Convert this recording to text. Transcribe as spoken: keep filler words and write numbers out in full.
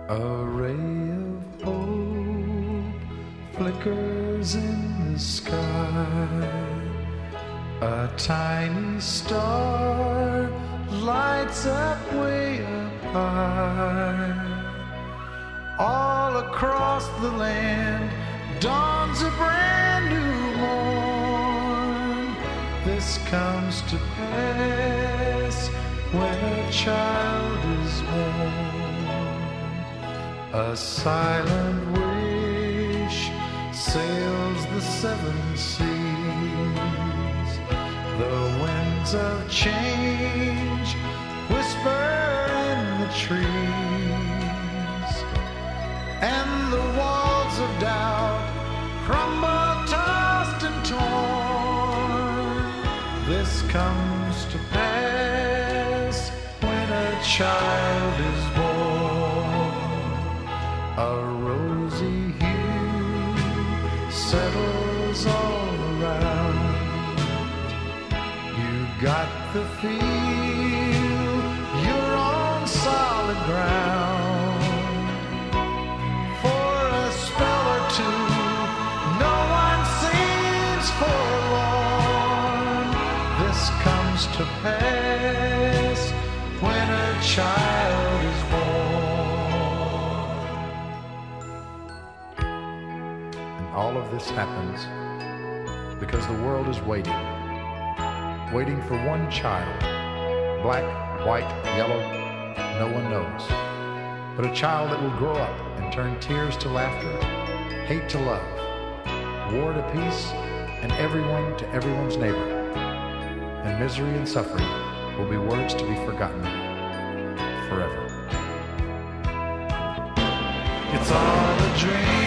A ray of hope flickers in the sky. A tiny star lights up way up high. All across the land dawns a brand new morn. This comes to pass when a child is born. A silent wish sails the seven seas. The winds of change whisper in the trees, and the walls of doubt crumble, tossed and torn. This comes to pass when a child is born. A rosy hue settles all around. You got the feel you're on solid ground. For a spell or two, no one seems forlorn. This comes to pass when a child is born. And all of this happens because the world is waiting. Waiting for one child. Black, white, yellow, no one knows. But a child that will grow up and turn tears to laughter, hate to love, war to peace, and everyone to everyone's neighbor. And misery and suffering will be words to be forgotten forever. It's all a dream.